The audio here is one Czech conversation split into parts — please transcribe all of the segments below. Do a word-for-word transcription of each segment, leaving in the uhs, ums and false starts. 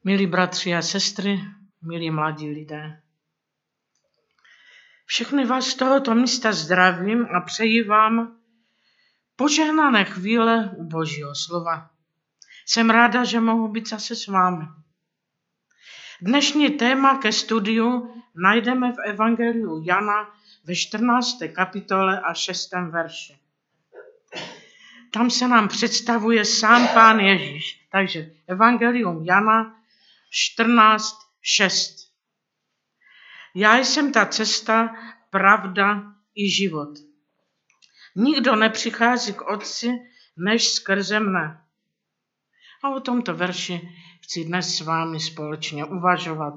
Milí bratři a sestry, milí mladí lidé, všechny vás z tohoto místa zdravím a přeji vám požehnané chvíle u Božího slova. Jsem ráda, že mohu být zase s vámi. Dnešní téma ke studiu najdeme v Evangeliu Jana ve čtrnácté kapitole a šestém verši. Tam se nám představuje sám Pán Ježíš. Takže Evangelium Jana čtrnáct šest. Já jsem ta cesta, pravda i život. Nikdo nepřichází k Otci, než skrze mne. A o tomto verši chci dnes s vámi společně uvažovat.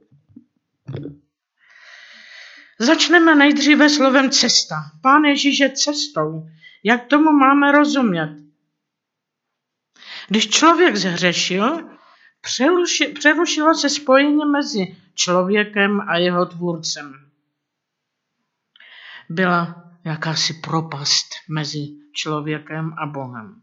Začneme nejdříve slovem cesta. Pán Ježíš je cestou. Jak tomu máme rozumět? Když člověk zhřešil, přerušilo se spojení mezi člověkem a jeho tvůrcem. Byla jakási propast mezi člověkem a Bohem.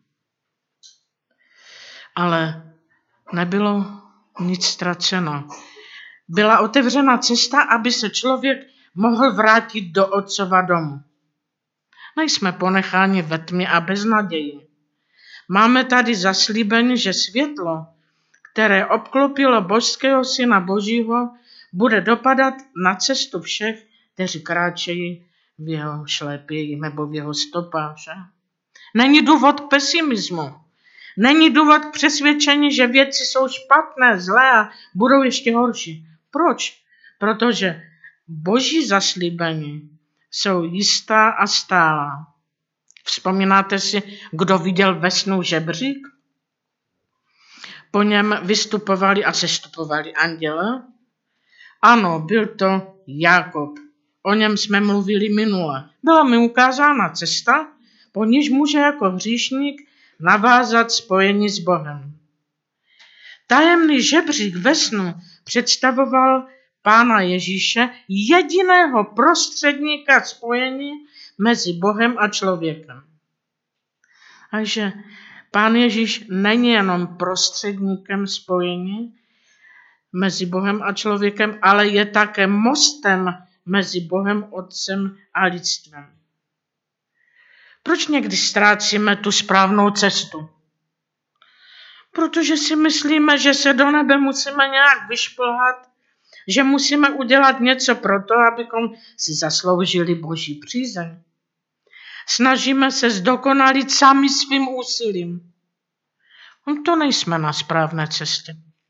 Ale nebylo nic ztraceno. Byla otevřena cesta, aby se člověk mohl vrátit do Otcova domu. Nejsme ponecháni ve tmě a beznaději. Máme tady zaslíbení, že světlo, které obklopilo božského Syna Božího, bude dopadat na cestu všech, kteří kráčejí v jeho šlépěji nebo v jeho stopách. Že? Není důvod k pesimismu. Není důvod k přesvědčení, že věci jsou špatné, zlé a budou ještě horší. Proč? Protože boží zaslíbení jsou jistá a stálá. Vzpomínáte si, kdo viděl ve snu žebřík? Po něm vystupovali a sestupovali anděle? Ano, byl to Jákob. O něm jsme mluvili minule. Byla mi ukázána cesta, po níž může jako hříšník navázat spojení s Bohem. Tajemný žebřík ve snu představoval Pána Ježíše, jediného prostředníka spojení mezi Bohem a člověkem. Takže Pán Ježíš není jenom prostředníkem spojení mezi Bohem a člověkem, ale je také mostem mezi Bohem, Otcem a lidstvem. Proč někdy ztrácíme tu správnou cestu? Protože si myslíme, že se do nebe musíme nějak vyšplhat, že musíme udělat něco pro to, abychom si zasloužili Boží přízeň. Snažíme se zdokonalit sami svým úsilím. To nejsme na správné cestě.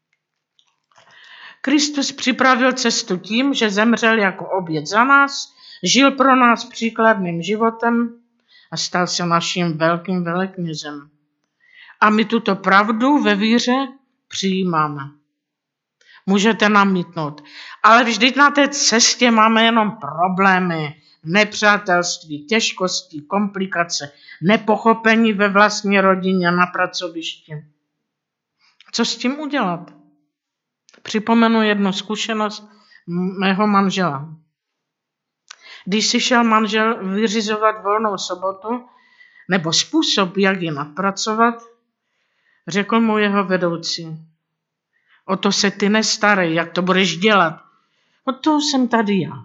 Kristus připravil cestu tím, že zemřel jako oběť za nás, žil pro nás příkladným životem a stal se naším velkým veleknězem. A my tuto pravdu ve víře přijímáme. Můžete namítnout, ale vždyť na té cestě máme jenom problémy, nepřátelství, těžkosti, komplikace, nepochopení ve vlastní rodině, na pracovišti. Co s tím udělat? Připomenu jednu zkušenost mého manžela. Když si šel manžel vyřizovat volnou sobotu, nebo způsob, jak ji napracovat, řekl mu jeho vedoucí: o to se ty nestarej, jak to budeš dělat. O to jsem tady já.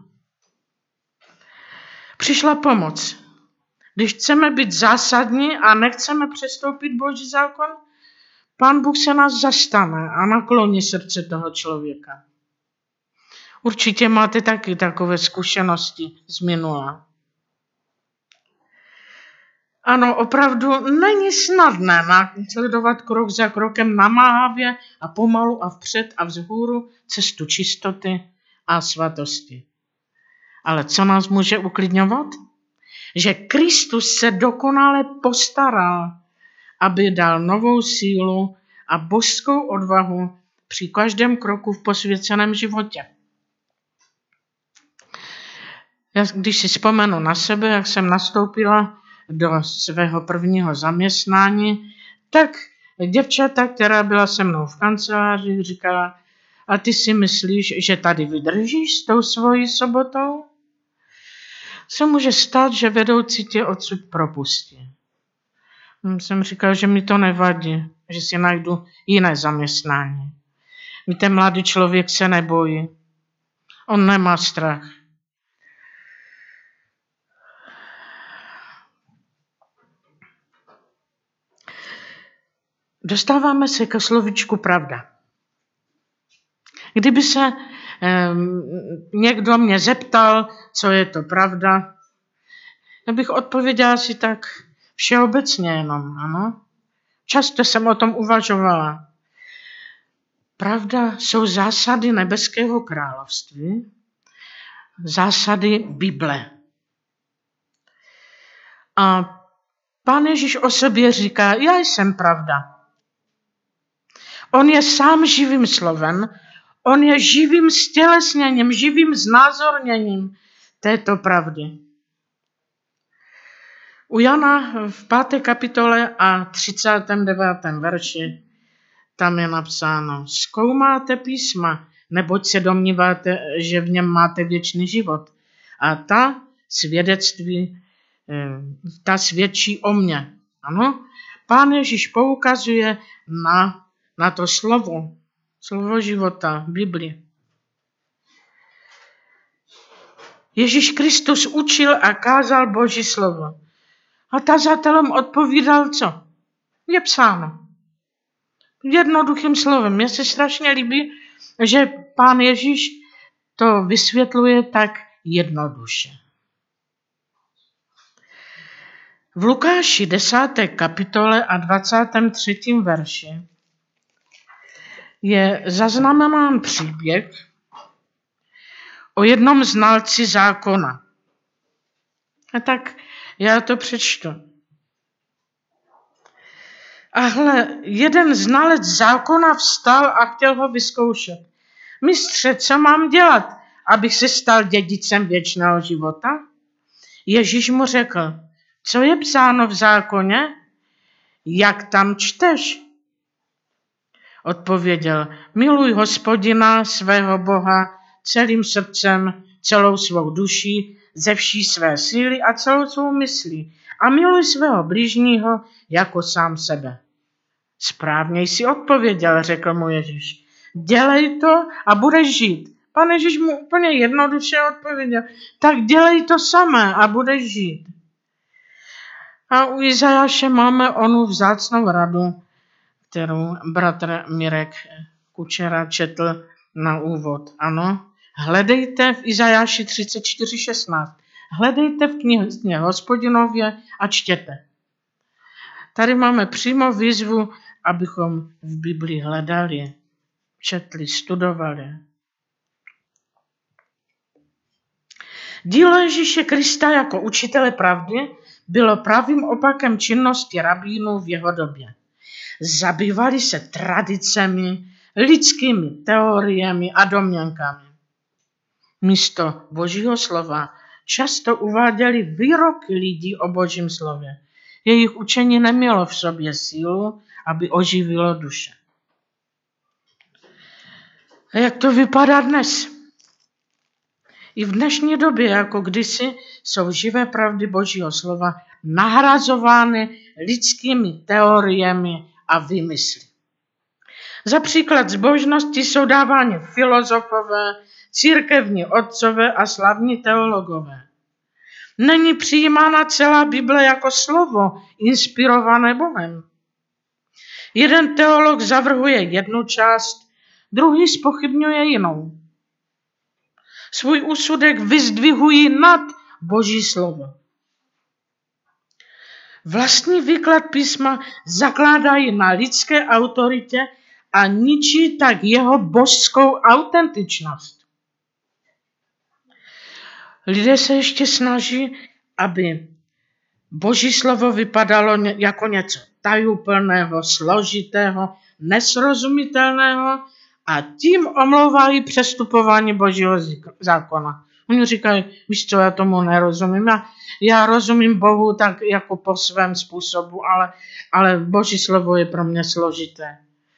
Přišla pomoc. Když chceme být zásadní a nechceme přestoupit Boží zákon, Pán Bůh se nás zastane a nakloní srdce toho člověka. Určitě máte taky takové zkušenosti z minula. Ano, opravdu není snadné následovat krok za krokem namáhavě a pomalu a vpřed a vzhůru cestu čistoty a svatosti. Ale co nás může uklidňovat? Že Kristus se dokonale postaral, aby dal novou sílu a božskou odvahu při každém kroku v posvěceném životě. Já, když si vzpomenu na sebe, jak jsem nastoupila do svého prvního zaměstnání, tak děvčata, která byla se mnou v kanceláři, říkala: a ty si myslíš, že tady vydržíš s tou svojí sobotou? Se může stát, že vedoucí tě odsud propustí. Jsem říkal, že mi to nevadí, že si najdu jiné zaměstnání. Víte, mladý člověk se nebojí. On nemá strach. Dostáváme se ke slovíčku pravda. Kdyby se um, někdo mě zeptal, co je to pravda, já bych odpověděla si tak všeobecně jenom, ano. Často jsem o tom uvažovala. Pravda jsou zásady nebeského království, zásady Bible. A Pán Ježíš o sobě říká, já jsem pravda. On je sám živým slovem, on je živým stělesněním, živým znázorněním této pravdy. U Jana v páté kapitole a třicátém devátém verši tam je napsáno, zkoumáte písma, neboť se domníváte, že v něm máte věčný život. A ta svědectví, ta svědčí o mně. Ano? Pán Ježíš poukazuje na, na to slovo, slovo života, Bibli. Ježíš Kristus učil a kázal Boží slovo. A tazatelům odpovídal co? Je psáno. Jednoduchým slovem. Mně se strašně líbí, že Pán Ježíš to vysvětluje tak jednoduše. V Lukáši desáté kapitole a dvacátém třetím verši je zaznamenán příběh o jednom znalci zákona. A tak já to přečtu. A hle, jeden znalec zákona vstal a chtěl ho vyzkoušet. Mistře, co mám dělat, abych se stal dědicem věčného života? Ježíš mu řekl, co je psáno v zákoně? Jak tam čteš? Odpověděl, miluj Hospodina, svého Boha, celým srdcem, celou svou duší, ze vší své síly a celou svou myslí. A miluj svého blížního jako sám sebe. Správně jsi odpověděl, řekl mu Ježíš. Dělej to a budeš žít. Pan Ježíš mu úplně jednoduše odpověděl. Tak dělej to samé a budeš žít. A u Izajáše máme onu vzácnou radu, kterou bratr Mirek Kučera četl na úvod. Ano, hledejte v Izajáši třicet čtyři šestnáct. Hledejte v knize Hospodinově a čtěte. Tady máme přímo výzvu, abychom v Biblii hledali, četli, studovali. Dílo Ježíše Krista jako učitele pravdy bylo pravým opakem činnosti rabínů v jeho době. Zabývali se tradicemi, lidskými teoriemi a domněnkami. Místo Božího slova často uváděli výroky lidí o Božím slově. Jejich učení nemělo v sobě sílu, aby oživilo duše. A jak to vypadá dnes? I v dnešní době, jako kdysi, jsou živé pravdy Božího slova nahrazovány lidskými teoriemi a výmysly. Za příklad zbožnosti jsou dáváni filozofové, církevní otcové a slavní teologové. Není přijímána celá Bible jako slovo inspirované Bohem. Jeden teolog zavrhuje jednu část, druhý zpochybňuje jinou. Svůj úsudek vyzdvihují nad Boží slovo. Vlastní výklad písma zakládají na lidské autoritě a ničí tak jeho božskou autentičnost. Lidé se ještě snaží, aby Boží slovo vypadalo jako něco tajuplného, složitého, nesrozumitelného a tím omlouvají přestupování Božího zákona. Oni říkají, víš co, já tomu nerozumím. Já, já rozumím Bohu tak jako po svém způsobu, ale, ale Boží slovo je pro mě složité.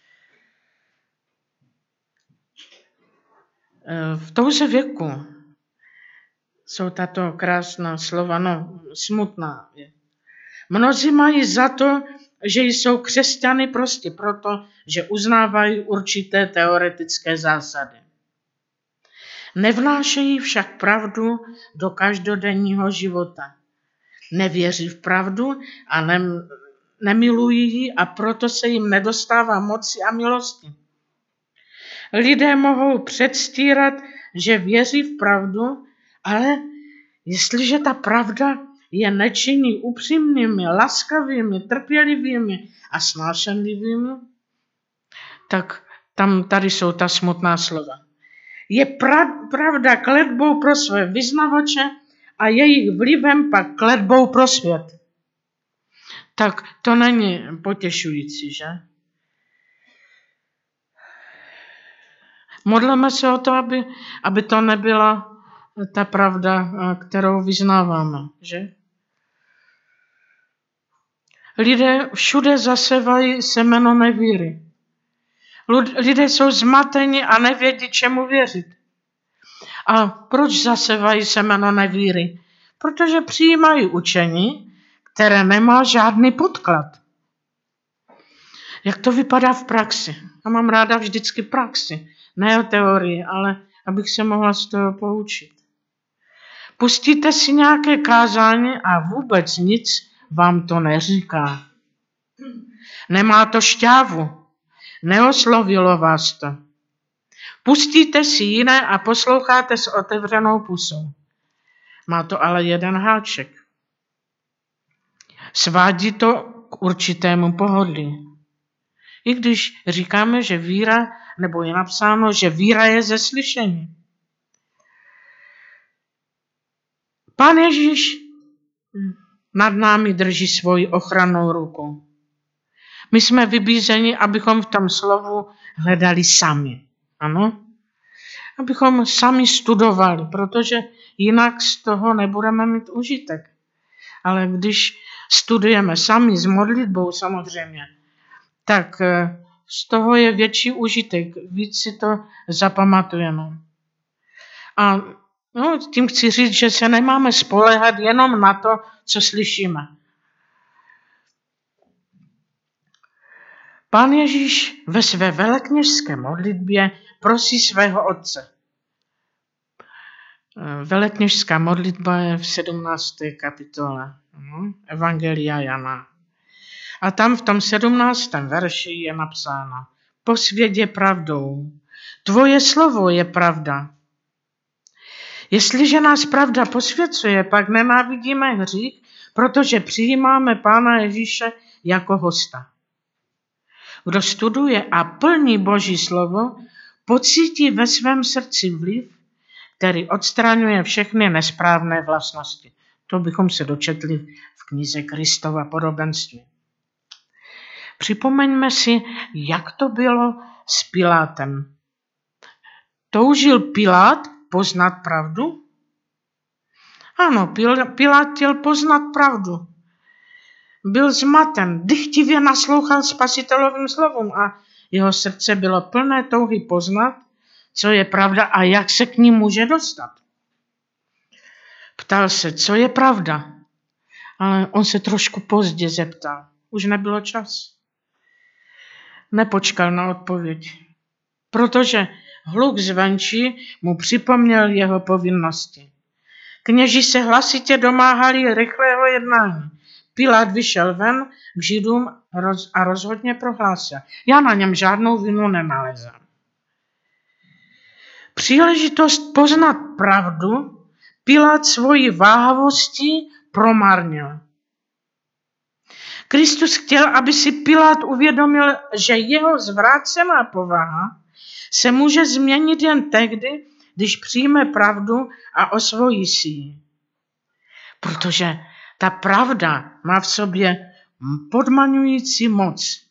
V touze věku jsou tato krásná slova, no smutná. Mnozí mají za to, že jsou křesťany prostě proto, že uznávají určité teoretické zásady. Nevnášejí však pravdu do každodenního života. Nevěří v pravdu a ne, nemilují ji a proto se jim nedostává moci a milosti. Lidé mohou předstírat, že věří v pravdu, ale jestliže ta pravda je nečiní upřímnými, laskavými, trpělivými a snášenlivými, tak tam tady jsou ta smutná slova. Je pra, pravda kletbou pro své vyznavače a jejich vlivem pak kletbou pro svět. Tak to není potěšující, že? Modleme se o to, aby, aby to nebyla ta pravda, kterou vyznáváme, že? Lidé všude zasevají semeno nevíry. Lidé jsou zmateni a nevědí, čemu věřit. A proč zasevají semeno nevíry? Protože přijímají učení, které nemá žádný podklad. Jak to vypadá v praxi? Já mám ráda vždycky praxi, ne o teorii, ale abych se mohla z toho poučit. Pustíte si nějaké kázání a vůbec nic vám to neříká. Nemá to šťávu, neoslovilo vás to. Pustíte si jiné a posloucháte s otevřenou pusou. Má to ale jeden háček. Svádí to k určitému pohodlí. I když říkáme, že víra, nebo je napsáno, že víra je ze slyšení. Pán Ježíš nad námi drží svoji ochrannou ruku. My jsme vybízeni, abychom v tom slovu hledali sami. Ano? Abychom sami studovali, protože jinak z toho nebudeme mít užitek. Ale když studujeme sami s modlitbou samozřejmě, tak z toho je větší užitek, víc si to zapamatujeme. A no, tím chci říct, že se nemáme spoléhat jenom na to, co slyšíme. Pán Ježíš ve své velekněžské modlitbě prosí svého otce. Velekněžská modlitba je v sedmnácté kapitole Evangelia Jana. A tam v tom sedmnáctém verši je napsáno: Posvěť je pravdou, tvoje slovo je pravda. Jestliže nás pravda posvěcuje, pak nenávidíme hřích, protože přijímáme Pána Ježíše jako hosta. Kdo studuje a plní Boží slovo, pocítí ve svém srdci vliv, který odstraňuje všechny nesprávné vlastnosti. To bychom se dočetli v knize Kristova podobenství. Připomeňme si, jak to bylo s Pilátem. Toužil Pilát poznat pravdu? Ano, Pilát chtěl poznat pravdu. Byl zmaten, dychtivě naslouchal spasitelovým slovům a jeho srdce bylo plné touhy poznat, co je pravda a jak se k ní může dostat. Ptal se, co je pravda, ale on se trošku pozdě zeptal. Už nebylo čas. Nepočkal na odpověď, protože hluk zvenčí mu připomněl jeho povinnosti. Kněži se hlasitě domáhali rychlého jednání. Pilát vyšel ven k Židům a rozhodně prohlásil: já na něm žádnou vinu nenalezám. Příležitost poznat pravdu Pilát svojí váhavostí promarnil. Kristus chtěl, aby si Pilát uvědomil, že jeho zvrácená povaha se může změnit jen tehdy, když přijme pravdu a osvojí si ji. Protože ta pravda má v sobě podmaňující moc.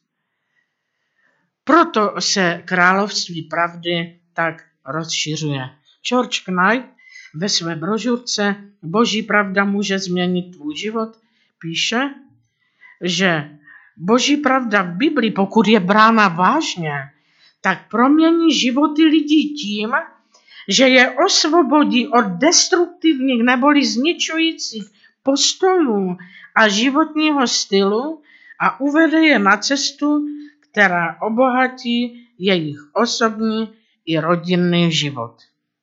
Proto se království pravdy tak rozšiřuje. George Knight ve své brožurce Boží pravda může změnit tvůj život píše, že Boží pravda v Biblii, pokud je brána vážně, tak promění životy lidí tím, že je osvobodí od destruktivních neboli zničujících postojů a životního stylu a uvede je na cestu, která obohatí jejich osobní i rodinný život.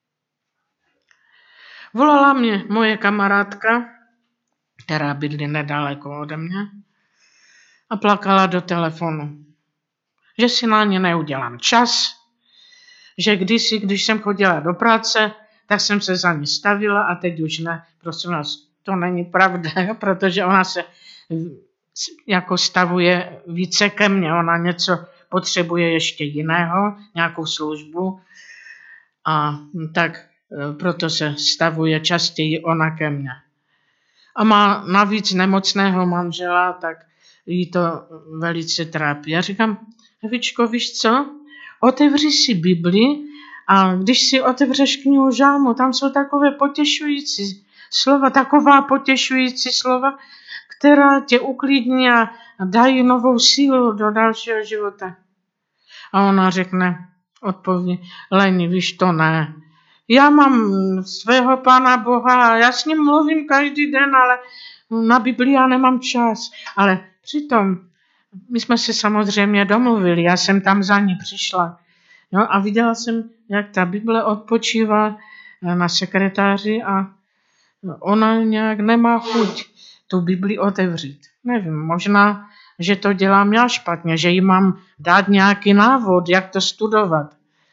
Volala mě moje kamarádka, která bydlí nedaleko ode mě, a plakala do telefonu, že si na ně neudělám čas, že kdysi, když jsem chodila do práce, tak jsem se za ní stavila a teď už ne. Prosím vás, to není pravda, protože ona se jako stavuje více ke mně, ona něco potřebuje ještě jiného, nějakou službu, a tak proto se stavuje častěji ona ke mně. A má navíc nemocného manžela, tak jí to velice trápí. Já říkám, Evičko, víš co? Otevři si Bibli a když si otevřeš knihu Žálmu, tam jsou takové potěšující slova, taková potěšující slova, která tě uklidní a dají novou sílu do dalšího života. A ona řekne, odpoví, Leni, víš, to ne. Já mám svého Pána Boha a já s ním mluvím každý den, ale na Bibli já nemám čas. Ale přitom my jsme se samozřejmě domluvili, já jsem tam za ní přišla. Jo, a viděla jsem, jak ta Bible odpočívá na sekretáři a ona nějak nemá chuť tu Bibli otevřít. Nevím, možná, že to dělám já špatně, že jí mám dát nějaký návod, jak to studovat.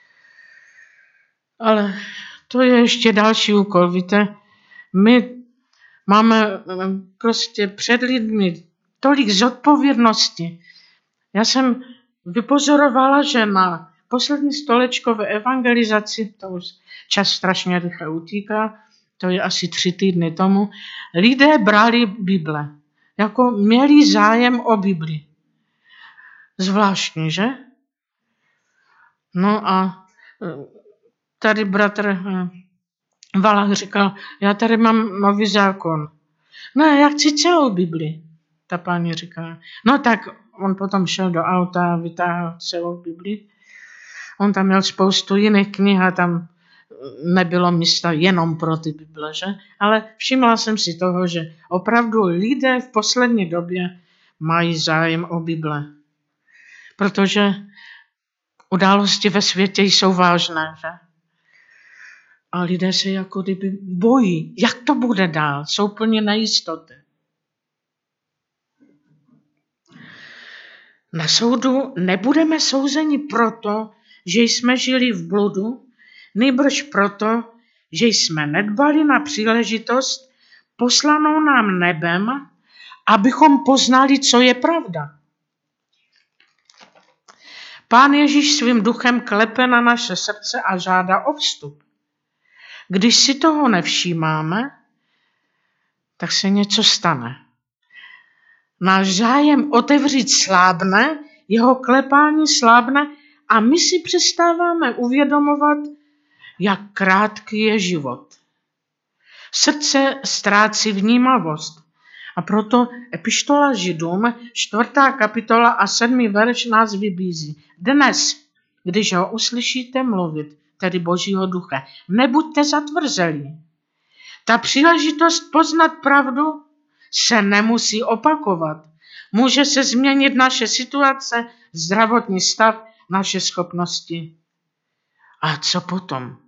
Ale to je ještě další úkol, víte. My máme prostě před lidmi tolik zodpovědnosti. Já jsem vypozorovala, že na poslední stolečko ve evangelizaci, to už čas strašně rychle utíká, to je asi tři týdny tomu, lidé brali Bible, jako měli zájem o Bibli. Zvláštní, že? No a tady bratr Valach říkal, já tady mám nový zákon. Ne, já chci celou Bibli, ta paní říká. No tak on potom šel do auta a vytáhl celou Bibli. On tam měl spoustu jiných knih a tam nebylo místa jenom pro ty Bible, že? Ale všimla jsem si toho, že opravdu lidé v poslední době mají zájem o Bible. Protože události ve světě jsou vážné, že? A lidé se jako kdyby bojí, jak to bude dál, jsou plně nejistoty. Na soudu nebudeme souzeni proto, že jsme žili v bludu, nýbrž proto, že jsme nedbali na příležitost poslanou nám nebem, abychom poznali, co je pravda. Pán Ježíš svým duchem klepe na naše srdce a žádá o vstup. Když si toho nevšímáme, tak se něco stane. Náš zájem otevřít slábne, jeho klepání slábne a my si přestáváme uvědomovat, jak krátký je život. Srdce ztrácí vnímavost a proto epištola Židům, čtvrtá kapitola a sedmý verš nás vybízí. Dnes, když ho uslyšíte mluvit, tedy Božího ducha, nebuďte zatvrzelí. Ta příležitost poznat pravdu se nemusí opakovat. Může se změnit naše situace, zdravotní stav, naše schopnosti. A co potom?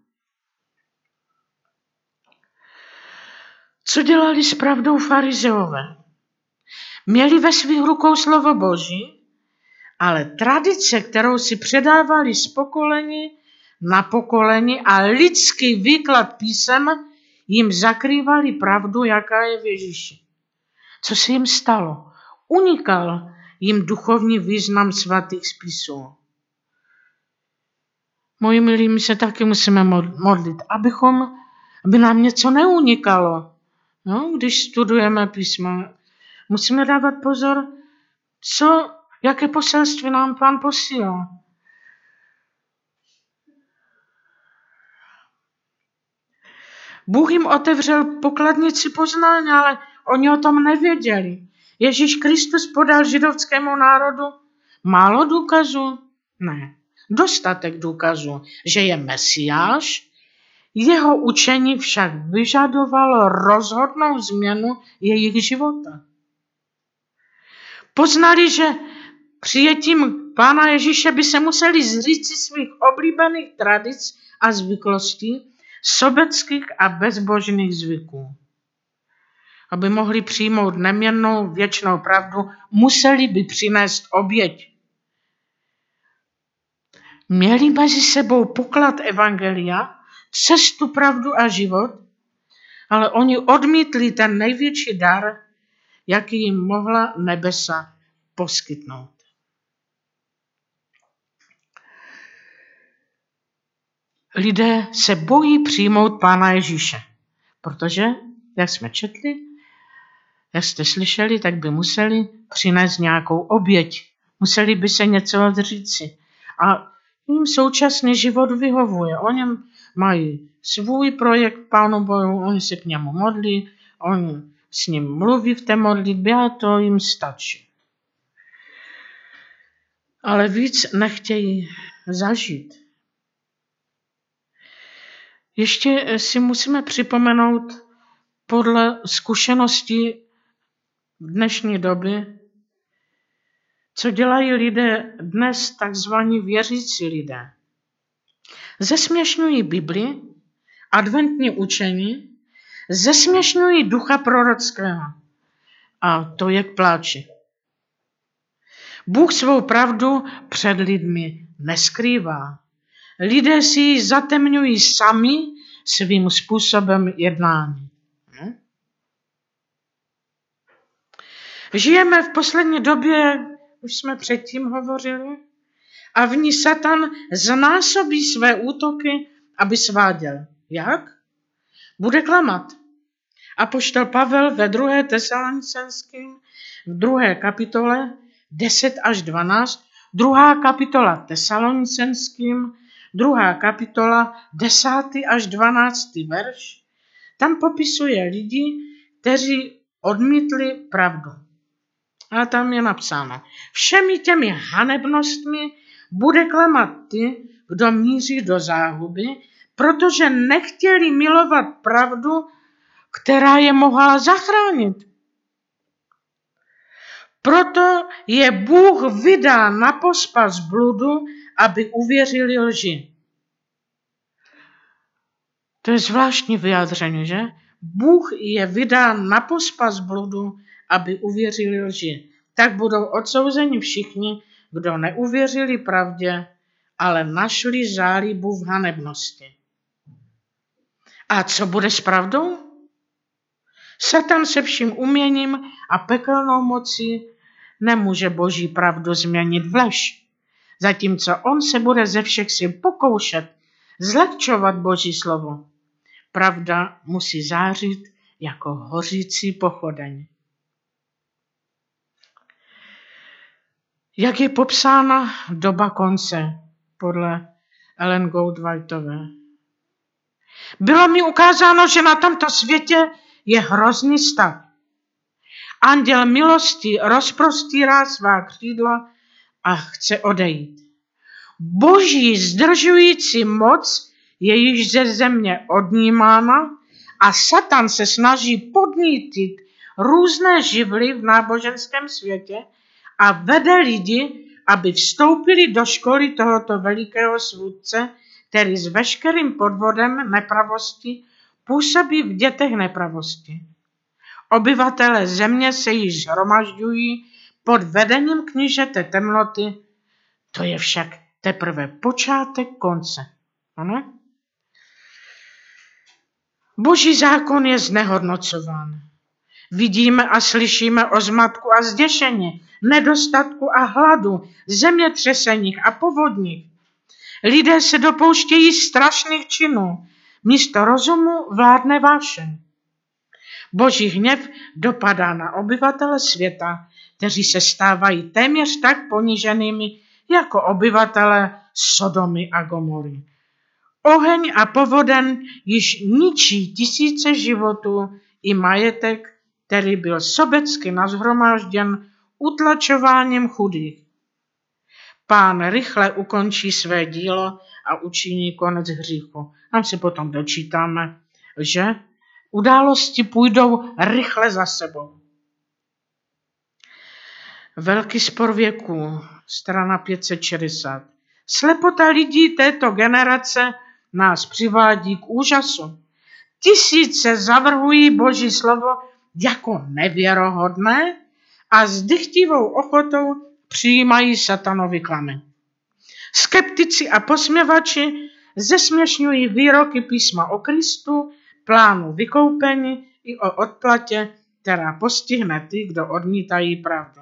Co dělali s pravdou farizeové? Měli ve svých rukou slovo Boží, ale tradice, kterou si předávali z pokolení na pokolení a lidský výklad písem jim zakrývali pravdu, jaká je v Ježíši. Co se jim stalo? Unikal jim duchovní význam svatých spisů. Moji milí, my se taky musíme modlit, abychom, aby nám něco neunikalo. No, když studujeme písma, musíme dávat pozor, co, jaké poselství nám Pán posílá. Bůh jim otevřel pokladnici poznání, ale oni o tom nevěděli. Ježíš Kristus podal židovskému národu málo důkazů? Ne, dostatek důkazů, že je Mesiáš. Jeho učení však vyžadovalo rozhodnou změnu jejich života. Poznali, že přijetím Pána Ježíše by se museli zříci svých oblíbených tradic a zvyklostí, sobeckých a bezbožných zvyků. Aby mohli přijmout neměnnou věčnou pravdu, museli by přinést oběť. Měli mezi sebou poklad evangelia, cestu, pravdu a život, ale oni odmítli ten největší dar, jaký jim mohla nebesa poskytnout. Lidé se bojí přijmout Pána Ježíše, protože, jak jsme četli, jak jste slyšeli, tak by museli přinést nějakou oběť. Museli by se něco odříci. A jim současný život vyhovuje. Oni mají svůj projekt Pánu Bohu, oni se k němu modlí, oni s ním mluví v té modlitbě a to jim stačí. Ale víc nechtějí zažít. Ještě si musíme připomenout podle zkušeností dnešní doby, co dělají lidé dnes, takzvaní věřící lidé. Zesměšňují Bibli, adventní učení, zesměšňují ducha prorockého. A to je k pláči. Bůh svou pravdu před lidmi neskrývá. Lidé si ji zatemňují sami svým způsobem jednání. Hm? Žijeme v poslední době, už jsme předtím hovořili, a v ní Satan znásobí své útoky, aby sváděl. Jak? Bude klamat. Apoštol Pavel ve druhé Tesalonicenským, v druhé kapitole deset až dvanáct, druhá kapitola Tesalonicenským, druhá kapitola desátý až dvanáctý verš, tam popisuje lidi, kteří odmítli pravdu. A tam je napsáno, všemi těmi hanebnostmi bude klamat ty, kdo míří do záhuby, protože nechtěli milovat pravdu, která je mohla zachránit. Proto je Bůh vydá na pospas bludu, aby uvěřili lži. To je zvláštní vyjádření, že? Bůh je vydán na pospas bludu, aby uvěřili lži. Tak budou odsouzeni všichni, kdo neuvěřili pravdě, ale našli zálibu v hanebnosti. A co bude s pravdou? Satan se vším uměním a pekelnou mocí nemůže boží pravdu změnit v lež. Zatímco on se bude ze všech sil pokoušet zlehčovat boží slovo. Pravda musí zářit jako hořící pochodeň. Jak je popsána doba konce podle Ellen Goldwhiteové? Bylo mi ukázáno, že na tomto světě je hrozný stav. Anděl milosti rozprostírá svá křídla a chce odejít. Boží zdržující moc je již ze země odnímána a Satan se snaží podnítit různé živly v náboženském světě a vede lidi, aby vstoupili do školy tohoto velikého svůdce, který s veškerým podvodem nepravosti působí v dětech nepravosti. Obyvatelé země se již shromažďují pod vedením knížete temnoty, to je však teprve počátek konce. Ano? Boží zákon je znehodnocován. Vidíme a slyšíme o zmatku a zděšení, nedostatku a hladu, zemětřeseních a povodních. Lidé se dopouštějí strašných činů, místo rozumu vládne vášeň. Boží hněv dopadá na obyvatele světa, kteří se stávají téměř tak poníženými jako obyvatele Sodomy a Gomory. Oheň a povoden již ničí tisíce životů i majetek, který byl sobecky nazhromážděn utlačováním chudých. Pán rychle ukončí své dílo a učiní konec hříchu. Tam si potom dočítáme, že události půjdou rychle za sebou. Velký spor věků, strana pět set šedesát. Slepota lidí této generace nás přivádí k úžasu. Tisíce zavrhují Boží slovo jako nevěrohodné a s dychtivou ochotou přijímají satanovy klamy. Skeptici a posměvači zesměšňují výroky písma o Kristu, plánu vykoupení i o odplatě, která postihne ty, kdo odmítají pravdu.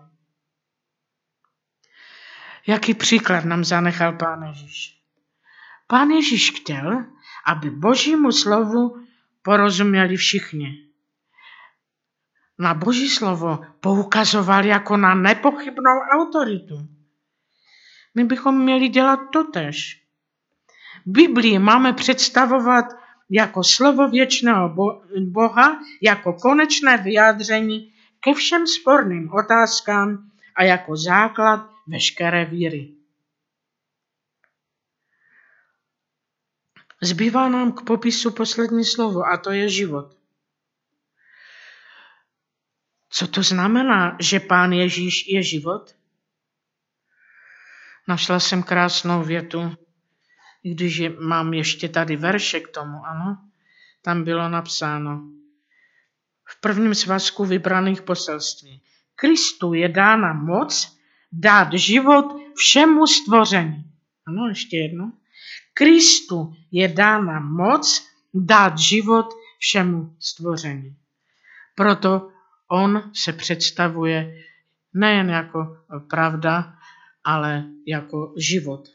Jaký příklad nám zanechal Pán Ježíš? Pán Ježíš chtěl, aby Božímu slovu porozuměli všichni. Na Boží slovo poukazoval jako na nepochybnou autoritu. My bychom měli dělat totéž. Biblii máme představovat jako slovo věčného Boha, jako konečné vyjádření ke všem sporným otázkám a jako základ veškeré víry. Zbývá nám k popisu poslední slovo, a to je život. Co to znamená, že Pán Ježíš je život? Našla jsem krásnou větu, i když je, mám ještě tady verše k tomu, ano, tam bylo napsáno v prvním svazku vybraných poselství. Kristu je dána moc dát život všemu stvoření. Ano, ještě jedno. Kristu je dána moc dát život všemu stvoření. Proto on se představuje nejen jako pravda, ale jako život.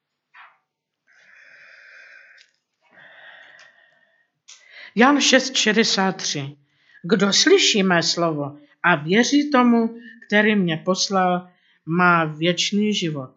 Jan šest šedesát tři. Kdo slyší mé slovo a věří tomu, který mě poslal, má věčný život.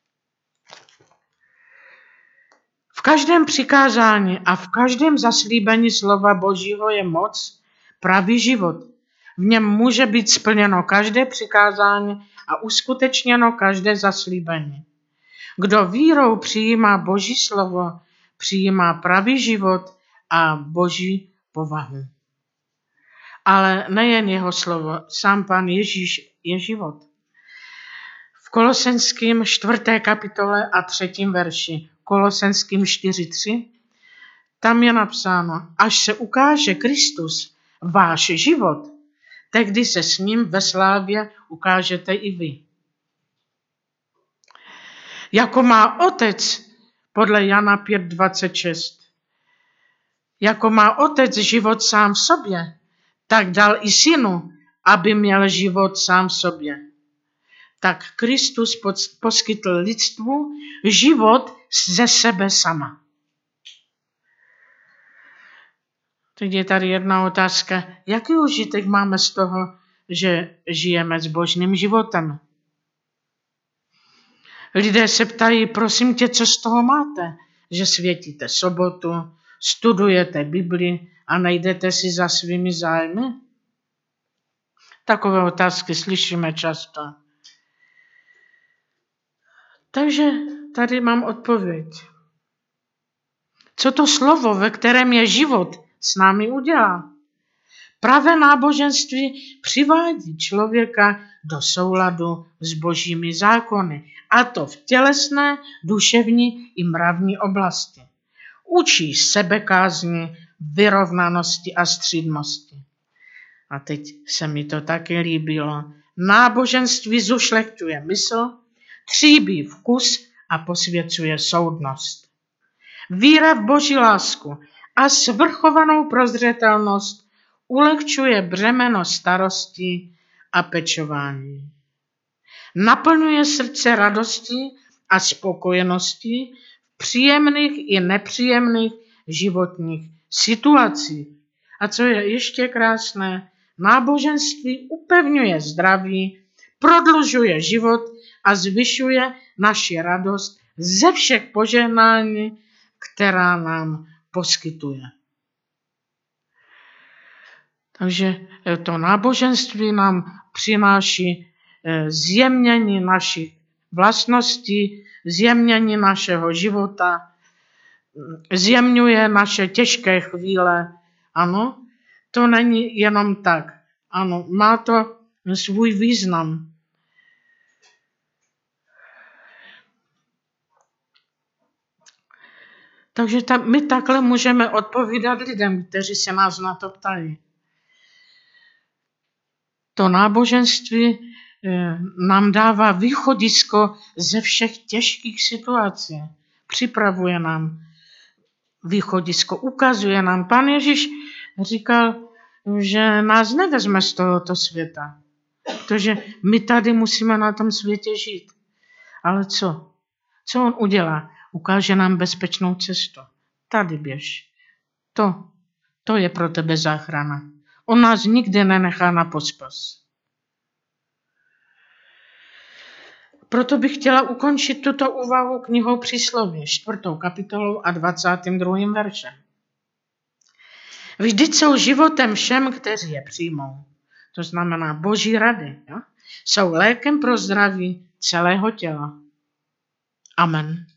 V každém přikázání a v každém zaslíbení slova Božího je moc, pravý život. V něm může být splněno každé přikázání a uskutečněno každé zaslíbení. Kdo vírou přijímá Boží slovo, přijímá pravý život a Boží povahu. Ale nejen jeho slovo, sám Pán Ježíš je život. V Kolosenským čtvrté kapitole a třetím verši, Kolosenským čtyři tři, tam je napsáno, až se ukáže Kristus, váš život, tehdy se s ním ve slávě ukážete i vy. Jako má otec, podle Jana pět dvacet šest, jako má otec život sám v sobě, tak dal i synu, aby měl život sám v sobě. Tak Kristus poskytl lidstvu život ze sebe sama. Teď je tady jedna otázka. Jaký užitek máme z toho, že žijeme s božným životem? Lidé se ptají, prosím tě, co z toho máte? Že světíte sobotu, studujete Bibli a nejdete si za svými zájmy? Takové otázky slyšíme často. Takže tady mám odpověď. Co to slovo, ve kterém je život, s námi udělá? Pravé náboženství přivádí člověka do souladu s božími zákony, a to v tělesné, duševní i mravní oblasti. Učí sebekázni, vyrovnanosti a střídmosti. A teď se mi to taky líbilo. Náboženství zušlechťuje mysl, tříbí vkus a posvěcuje soudnost. Víra v Boží lásku a svrchovanou prozřetelnost ulehčuje břemeno starostí a pečování. Naplňuje srdce radostí a spokojeností v příjemných i nepříjemných životních situacích. A co je ještě krásné, náboženství upevňuje zdraví, prodlužuje život a zvyšuje naši radost ze všech požehnání, která nám poskytuje. Takže to náboženství nám přináší zjemnění našich vlastností, zjemnění našeho života, zjemňuje naše těžké chvíle. Ano, to není jenom tak. Ano, má to svůj význam. Takže ta, my takhle můžeme odpovídat lidem, kteří se nás na to ptají. To náboženství eh, nám dává východisko ze všech těžkých situací. Připravuje nám východisko, ukazuje nám. Pán Ježíš říkal, že nás nevezme z tohoto světa, protože my tady musíme na tom světě žít. Ale co? Co on udělá? Ukáže nám bezpečnou cestu. Tady běž. To, to je pro tebe záchrana. On nás nikdy nenechá na pospas. Proto bych chtěla ukončit tuto úvahu knihou Přísloví, čtvrtou kapitolou a dvacátým druhým veršem. Vždyť jsou životem všem, kteří je přijmou. To znamená boží rady. Jo? Jsou lékem pro zdraví celého těla. Amen.